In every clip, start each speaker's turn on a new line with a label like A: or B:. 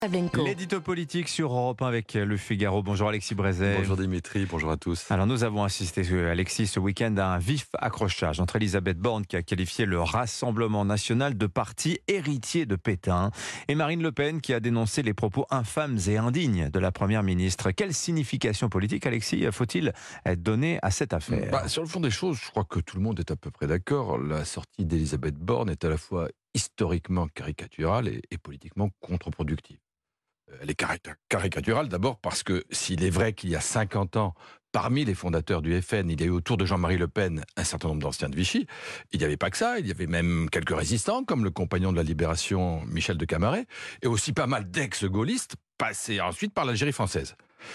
A: Pavlenko.
B: L'édito politique sur Europe 1 avec Le Figaro. Bonjour Alexis Brézet.
C: Bonjour Dimitri, bonjour à tous.
B: Alors nous avons assisté, Alexis, ce week-end à un vif accrochage entre Elisabeth Borne, qui a qualifié le Rassemblement national de parti héritier de Pétain, et Marine Le Pen, qui a dénoncé les propos infâmes et indignes de la Première ministre. Quelle signification politique, Alexis, faut-il donner à cette affaire ?
C: Sur le fond des choses, je crois que tout le monde est à peu près d'accord. La sortie d'Elisabeth Borne est à la fois historiquement caricaturale et politiquement contre-productive. Elle est caricaturale d'abord parce que s'il est vrai qu'il y a 50 ans, parmi les fondateurs du FN, il y a eu autour de Jean-Marie Le Pen un certain nombre d'anciens de Vichy, il n'y avait pas que ça, il y avait même quelques résistants, comme le compagnon de la Libération, Michel de Camaret, et aussi pas mal d'ex-gaullistes, passés ensuite par l'Algérie française.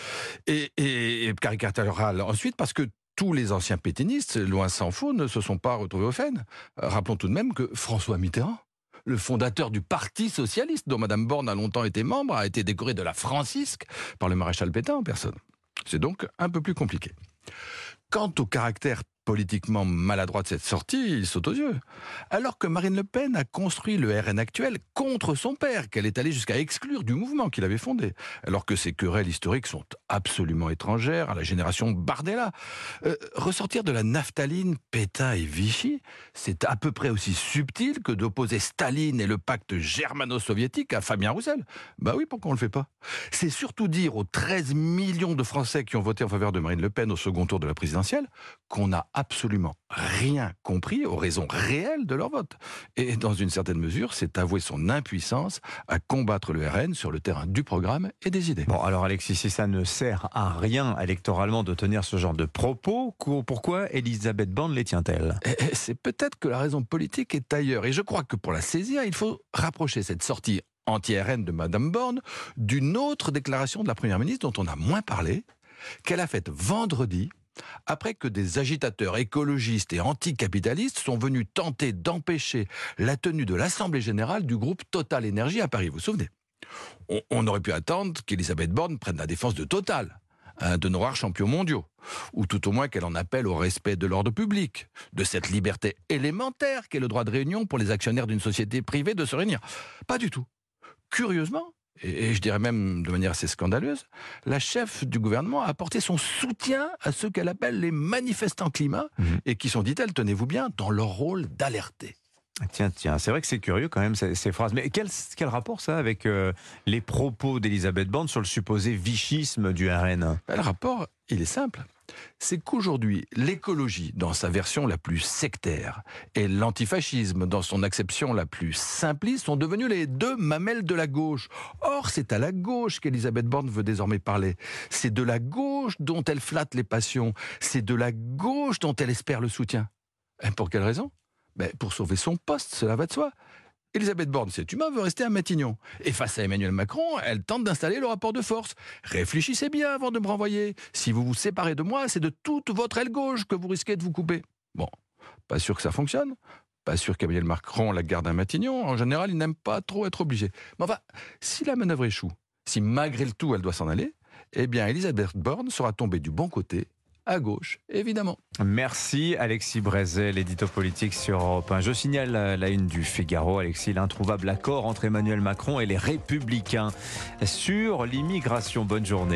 C: Et caricatural ensuite parce que tous les anciens pétainistes, loin s'en faut, ne se sont pas retrouvés au FN. Rappelons tout de même que François Mitterrand, le fondateur du Parti socialiste, dont Madame Borne a longtemps été membre, a été décoré de la Francisque par le maréchal Pétain en personne. C'est donc un peu plus compliqué. Quant au caractère politiquement maladroit de cette sortie, il saute aux yeux. Alors que Marine Le Pen a construit le RN actuel contre son père, qu'elle est allée jusqu'à exclure du mouvement qu'il avait fondé. Alors que ces querelles historiques sont absolument étrangères à la génération Bardella. Ressortir de la naphtaline Pétain et Vichy, c'est à peu près aussi subtil que d'opposer Staline et le pacte germano-soviétique à Fabien Roussel. Bah oui, pourquoi on le fait pas ? C'est surtout dire aux 13 millions de Français qui ont voté en faveur de Marine Le Pen au second tour de la présidentielle qu'on n'a absolument rien compris aux raisons réelles de leur vote. Et dans une certaine mesure, c'est avouer son impuissance à combattre le RN sur le terrain du programme et des idées.
B: Bon, alors Alexis, si ça ne sert à rien électoralement de tenir ce genre de propos, pourquoi Elisabeth Borne les tient-elle ?
C: C'est peut-être que la raison politique est ailleurs. Et je crois que pour la saisir, il faut rapprocher cette sortie anti-RN de Madame Borne d'une autre déclaration de la Première ministre dont on a moins parlé, qu'elle a faite vendredi, après que des agitateurs écologistes et anticapitalistes sont venus tenter d'empêcher la tenue de l'Assemblée générale du groupe Total Énergie à Paris. Vous vous souvenez ? On aurait pu attendre qu'Elisabeth Borne prenne la défense de Total, un de nos rares champions mondiaux, ou tout au moins qu'elle en appelle au respect de l'ordre public, de cette liberté élémentaire qu'est le droit de réunion pour les actionnaires d'une société privée de se réunir. Pas du tout. Curieusement, et je dirais même de manière assez scandaleuse, la chef du gouvernement a apporté son soutien à ceux qu'elle appelle les manifestants climat, et qui sont, dit-elle, tenez-vous bien, dans leur rôle d'alerter.
B: Tiens, c'est vrai que c'est curieux quand même ces phrases. Mais quel rapport ça avec les propos d'Elisabeth Borne sur le supposé vichisme du RN ?
C: Le rapport, il est simple. C'est qu'aujourd'hui, l'écologie, dans sa version la plus sectaire, et l'antifascisme, dans son acception la plus simpliste, sont devenus les deux mamelles de la gauche. Or, c'est à la gauche qu'Elisabeth Borne veut désormais parler. C'est de la gauche dont elle flatte les passions. C'est de la gauche dont elle espère le soutien. Et pour quelle raison ? Pour sauver son poste, cela va de soi. Elisabeth Borne, c'est humain, veut rester à Matignon. Et face à Emmanuel Macron, elle tente d'installer le rapport de force. Réfléchissez bien avant de me renvoyer. Si vous vous séparez de moi, c'est de toute votre aile gauche que vous risquez de vous couper. Bon, pas sûr que ça fonctionne. Pas sûr qu'Emmanuel Macron la garde à Matignon. En général, il n'aime pas trop être obligé. Mais enfin, si la manœuvre échoue, si malgré le tout, elle doit s'en aller, eh bien, Elisabeth Borne sera tombée du bon côté, à gauche, évidemment.
B: Merci Alexis Brézet, l'édito politique sur Europe 1. Je signale la une du Figaro, Alexis, l'introuvable accord entre Emmanuel Macron et les Républicains sur l'immigration. Bonne journée.